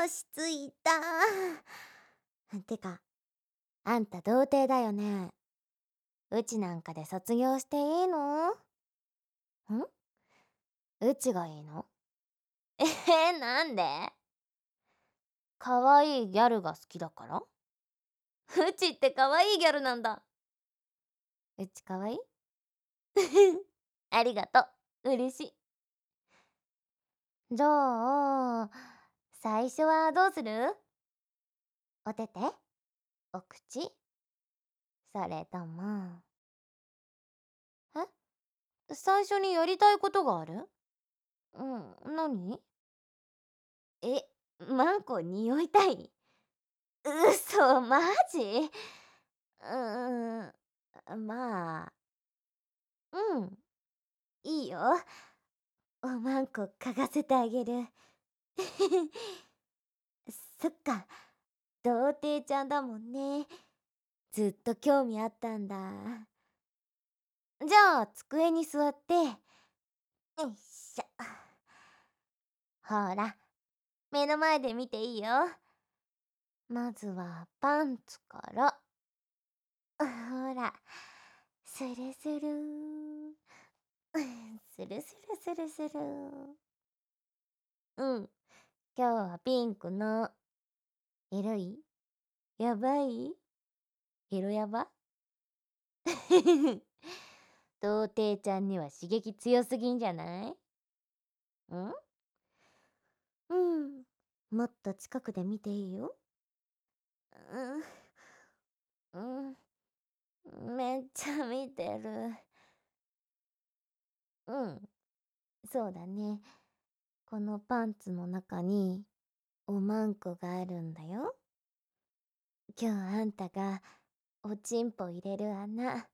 し着いた。てか、あんた童貞だよね。うちなんかで卒業していいの？うちがいいの？なんで？可愛いギャルが好きだから？うちって可愛いギャルなんだ。うち可愛い？ありがとう。嬉しい。じゃあ、最初はどうする？お手手？お口？それとも。最初にやりたいことがある？何？マンコ匂いたい？嘘、マジ？まあ、うん、いいよ。おまんこ嗅がせてあげる。そっか、童貞ちゃんだもんね。ずっと興味あったんだ。じゃあ、机に座って。よいしょ。ほら、目の前で見ていいよ。まずはパンツから。ほら、スルスルスルスルスルスル。今日はピンクの。エロい？やばい？エロやば？童貞ちゃんには刺激強すぎんじゃない？もっと近くで見ていいよ。うん、めっちゃ見てる。そうだね。このパンツの中におまんこがあるんだよ。今日あんたがおちんぽ入れる穴。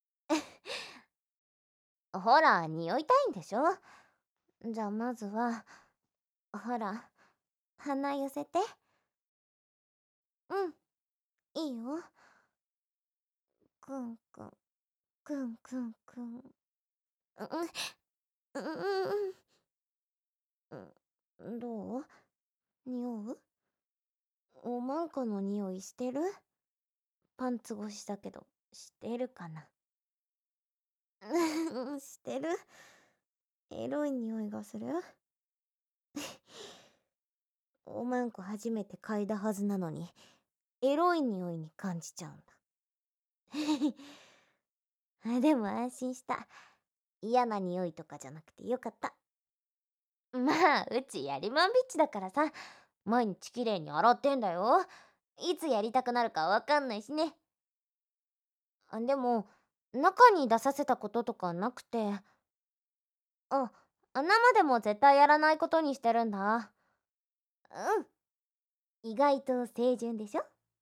ほら、匂いたいんでしょ？じゃあまずは、ほら、鼻寄せて。いいよ。くんくん、くんくんくん。どう？匂う？おまんこの匂いしてる？パンツ越しだけど、してるかな？してる？エロい匂いがする？おまんこ初めて嗅いだはずなのに、エロい匂いに感じちゃうんだ。でも安心した。嫌な匂いとかじゃなくてよかった。まあ、うちやりまんビッチだからさ、毎日きれいに洗ってんだよ。いつやりたくなるかわかんないしね。でも、中に出させたこととかなくて。生でも絶対やらないことにしてるんだ。意外と清純でしょ？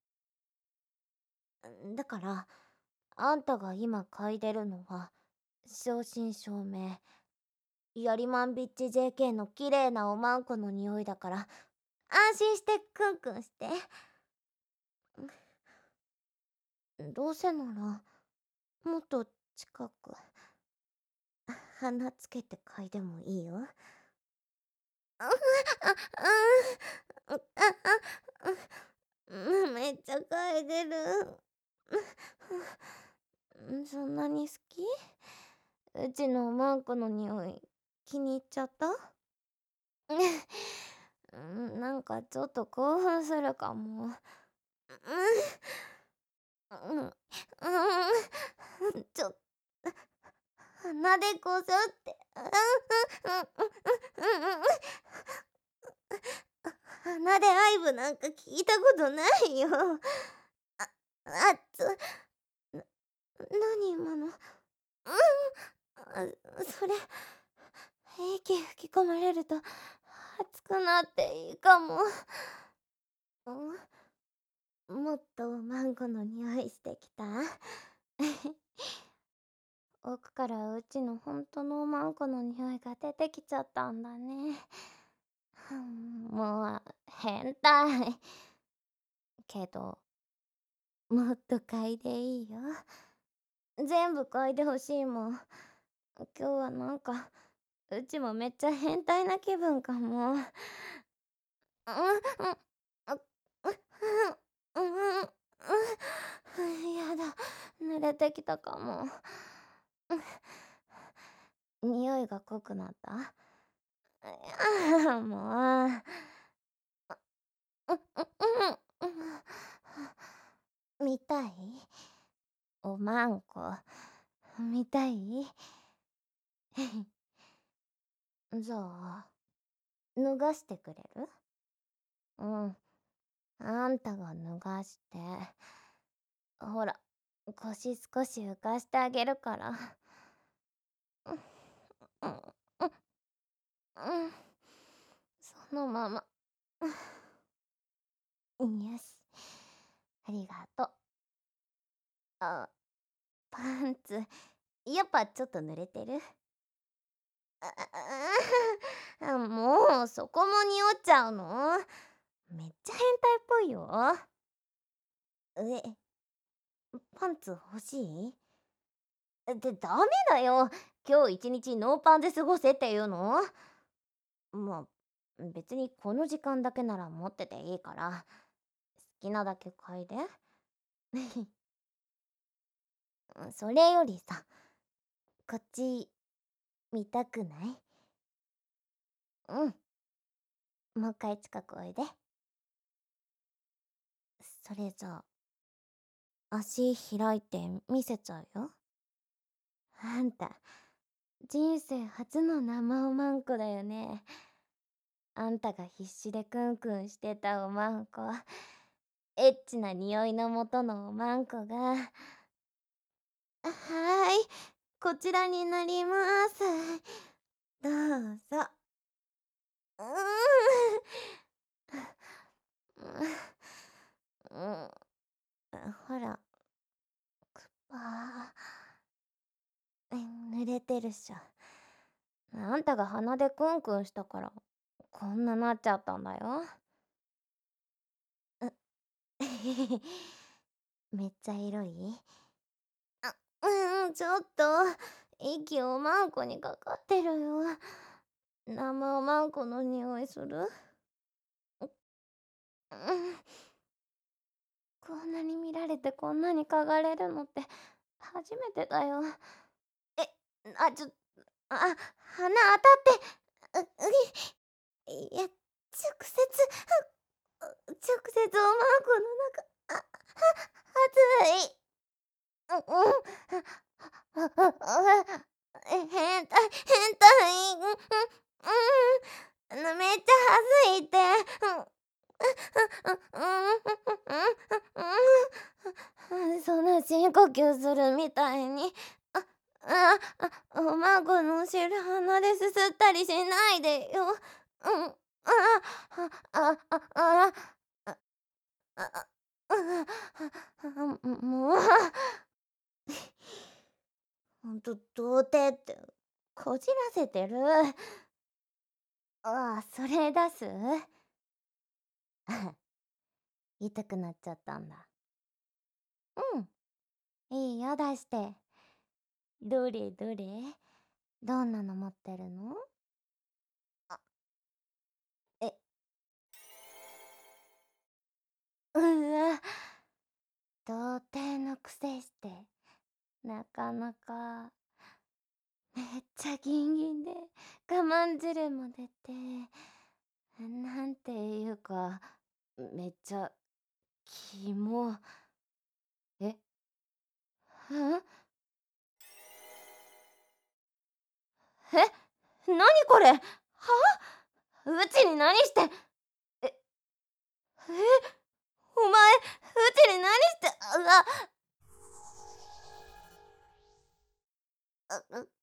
だから、あんたが今嗅いでるのは、正真正銘、やりまんビッチ JK の綺麗なおまんこの匂いだから、安心してクンクンして。どうせなら、もっと近く、鼻つけて嗅いでもいいよ。めっちゃ嗅いでる。そんなに好き？うちのおまんこの匂い、気に入っちゃった？なんかちょっと興奮するかも。ちょ、鼻でこすって。鼻で愛撫なんか聞いたことないよ。あっつ。何今の？それ、息吹き込まれると熱くなっていいかも。もっとマンゴの匂いしてきた？奥からうちの本当のマンコの匂いが出てきちゃったんだね。もう変態。けど、もっと嗅いでいいよ。全部嗅いでほしいもん。今日はなんか、うちもめっちゃ変態な気分かも。 うん、うん、あ、うん、うん、やだ、濡れてきたかも。匂いが濃くなった？もう。うん、うん、見たい？おまんこ、見たい？じゃあ、脱がしてくれる？うん、あんたが脱がして。ほら、腰少し浮かしてあげるから。うん、うん、うん、うん、そのまま。よし。ありがとう。あ、パンツ、やっぱちょっと濡れてる？もう、そこも匂っちゃうの？めっちゃ変態っぽいよ。え、パンツ欲しい？ダメだよ。今日一日ノーパンで過ごせっていうの？まあ、別にこの時間だけなら持ってていいから、好きなだけ嗅いで。それよりさ、こっち見たくない？うん。もう一回近くおいで。それじゃあ、足開いて見せちゃうよ。あんた、人生初の生おまんこだよね。あんたが必死でクンクンしてたおまんこ。エッチな匂いの元のおまんこが。はーい、こちらになります。どうぞ。うーん。ほら、あ濡れてるっしょ。あんたが鼻でクンクンしたからこんななっちゃったんだよ。うめっちゃエロい？ちょっと息おまんこにかかってるよ。生おまんこの匂いする？うん、こんなに見られてこんなに嗅がれるのって初めてだよ。え、あ、鼻当たって、いや、直接、直接おまんこの中、熱い。うん、変態、変態、めっちゃ恥ずいって。そんな深呼吸するみたいに。おまんこのお汁鼻ですすったりしないでよ。もう。童貞ってこじらせてる？それ出す？痛くなっちゃったんだ。うん、いいよ出して。どれどれ？どんなの持ってるの？あ、え、うわ、童貞のくせして、なかなか、めっちゃギンギンで、我慢汁も出て、なんていうか、めっちゃ、キモ。え、ん？なにこれ？は？うちに何して。え、お前、うちに何して。う、う、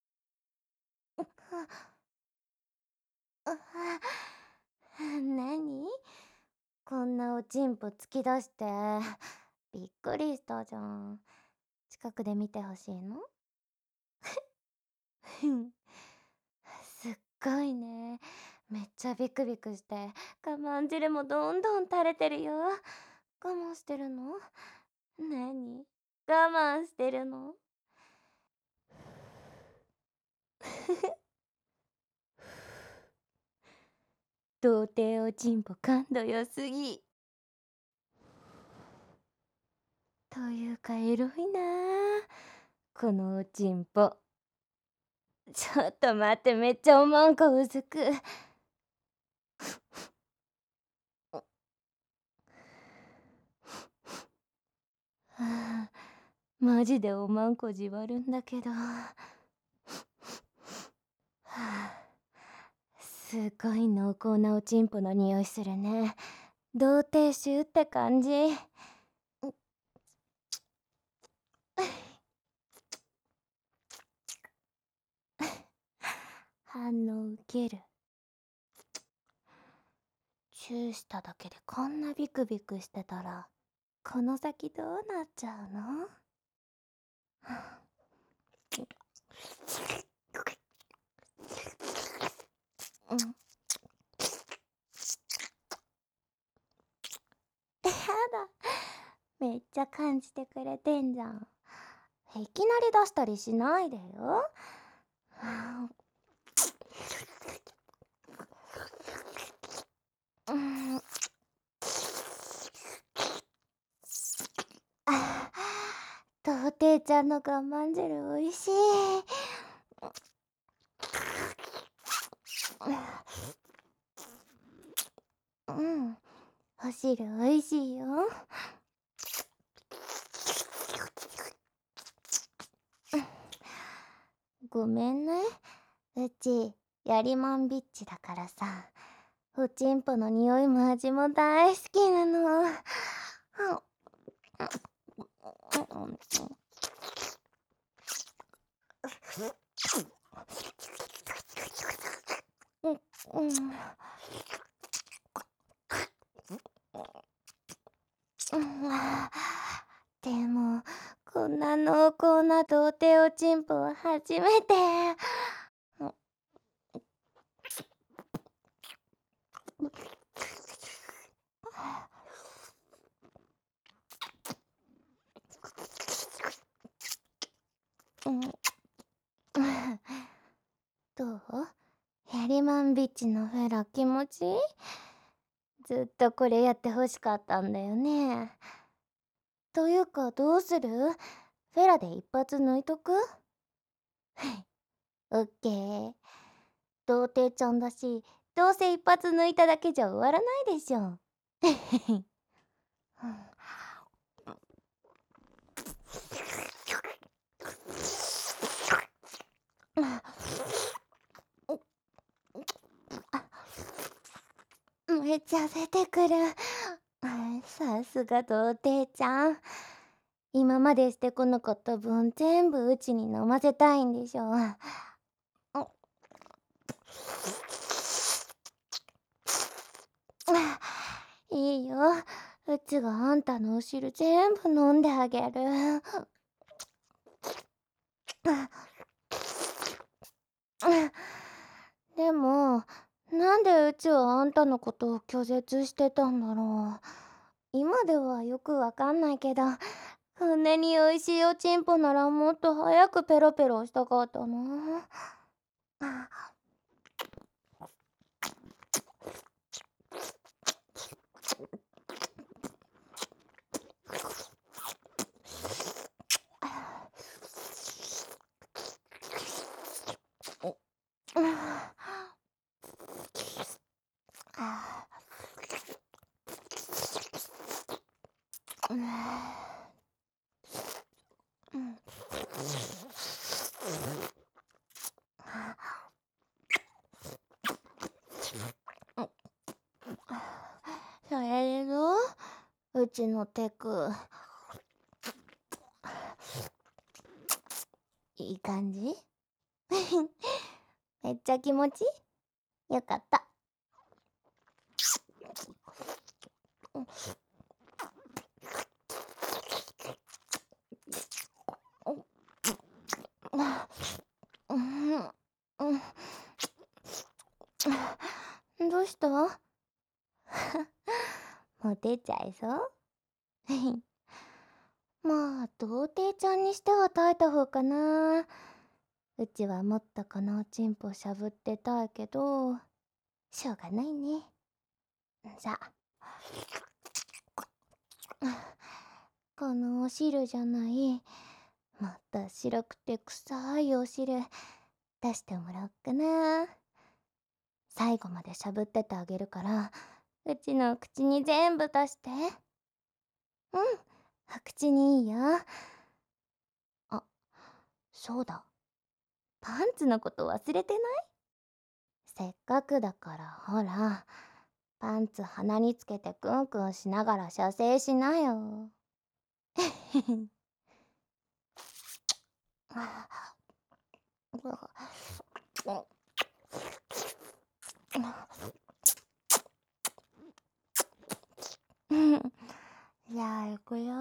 なに？こんなおちんぽ突き出して。びっくりしたじゃん。近くで見てほしいの？すっごいね。めっちゃビクビクして、我慢汁もどんどん垂れてるよ。我慢してるの？なに？我慢してるの？ 童貞おちんぽ感度良すぎ。というかエロいなあ、このおちんぽ。ちょっと待って、めっちゃおまんこうずく。はあ、マジでおまんこじわるんだけど。はあ、すごい濃厚なおちんぽの匂いするね。童貞臭って感じ。反応受ける。チューしただけでこんなビクビクしてたら、この先どうなっちゃうの？うん。やだ。めっちゃ感じてくれてんじゃん。いきなり出したりしないでよ。うん。童貞ちゃんの我慢汁おいしい。うん。お汁おいしいよ。ごめんね。うち、やりまんビッチだからさ。おちんぽの匂いも味も大好きなの。うん。でも、こんな濃厚な童貞おちんぽは初めて。うん。どう？やりまんビッチのフェラ気持ちいい？ずっとこれやってほしかったんだよね。というかどうする？フェラで一発抜いとく？オッケー。童貞ちゃんだし、どうせ一発抜いただけじゃ終わらないでしょ。めっちゃ出てくる。さすが童貞ちゃん。今までしてこなかった分全部うちに飲ませたいんでしょ。いいよ。うちがあんたのお汁全部飲んであげる。でも、なんでうちはあんたのことを拒絶してたんだろう。今ではよくわかんないけど、こんなに美味しいおちんぽならもっと早くペロペロしたかったな。それでどう？うちのテク。いい感じ？めっちゃ気持ちいい？よかった。どうした？モテちゃいそう？まあ童貞ちゃんにしては耐えた方かな。うちはもっとこのおちんぽしゃぶってたいけど、 しょうがないね。さあ、このお汁じゃない、また白くて臭いお汁、出してもらおっかな。最後までしゃぶっててあげるから、うちのお口に全部出して。うん、お口にいいよ。あ、そうだ。パンツのこと忘れてない？せっかくだからほら、パンツ鼻につけてクンクンしながら射精しなよ。じゃあ行くよ。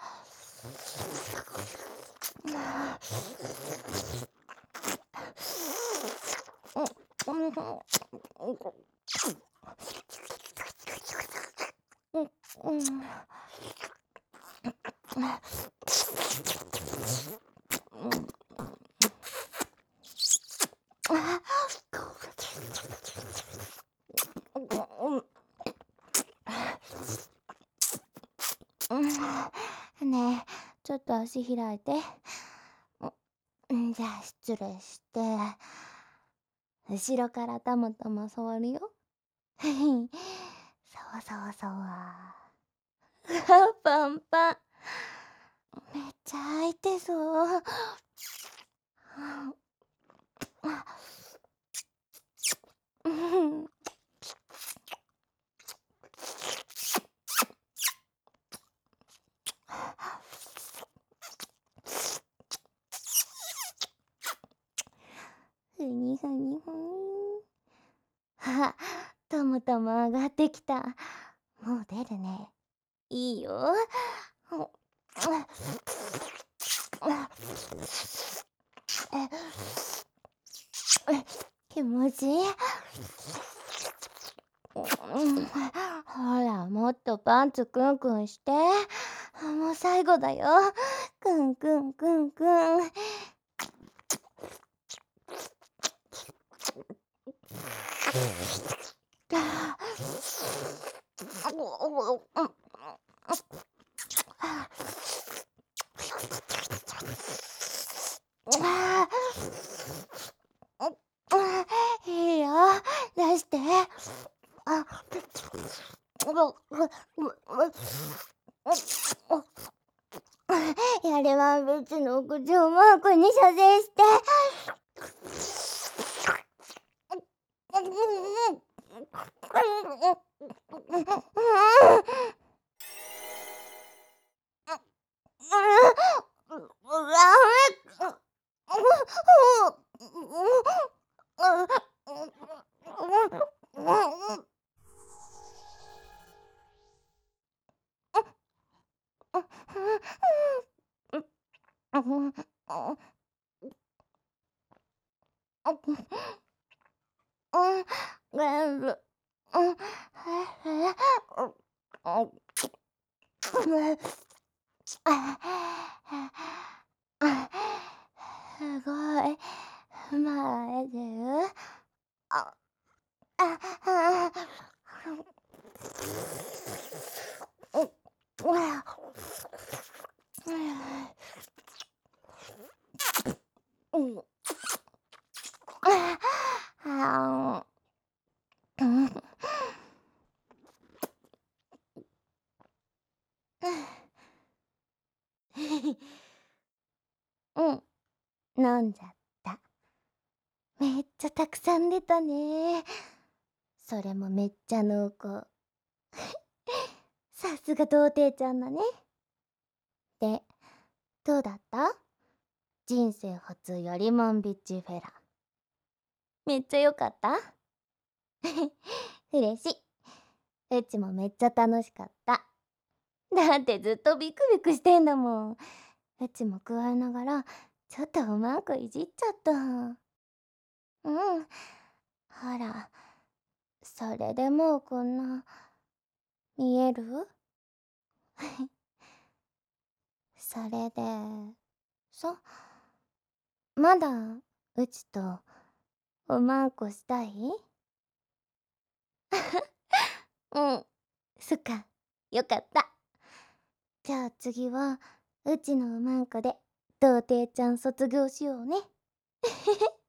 ねえ、ちょっと足開いて。じゃあ失礼して、後ろからたまたま触るよ。そうそうそう。パンパン。めっちゃ開いてそう。ふにふにふに。あ、ともとも上がってきた。もう出るね。いいよ。気持ちいい。ほら、もっとパンツクンクンして。もう最後だよ。クンクンクンクン。いいよ、出して。やれは別の口をマークに射精して。すごい。前で。あ、あ、あ、うん、飲んじゃった。めっちゃたくさん出たね。それもめっちゃ濃厚。さすが童貞ちゃんだね。で、どうだった？人生初やりまんビッチフェラ。めっちゃ良かった？嬉しい。うちもめっちゃ楽しかった。だってずっとビクビクしてんだもん。うちも加えながら、ちょっとうまくいじっちゃった。うん。ほら、それでもうこんな、見える？それで、そ、まだ、うちと、おまんこしたい？ うん、そっか、よかった。じゃあ次は、うちのうまんこで童貞ちゃん卒業しようね。